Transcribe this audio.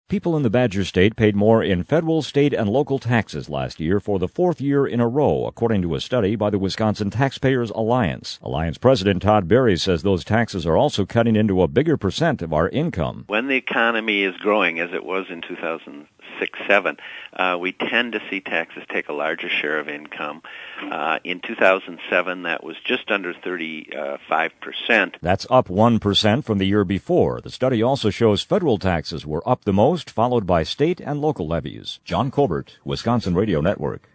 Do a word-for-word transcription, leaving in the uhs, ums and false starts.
People in the Badger State paid more in federal, state, and local taxes last year for the fourth year in a row, according to a study by the Wisconsin Taxpayers Alliance. Alliance President Todd Berry says those taxes are also cutting into a bigger percent of our income. When the economy is growing, as it was in two thousand six seven, uh, we tend to see taxes take a larger share of income. Uh, in two thousand seven, that was just under thirty-five percent. That's up one percent from the year before. The study also shows federal taxes were up the most, followed by state and local levies. John Colbert, Wisconsin Radio Network.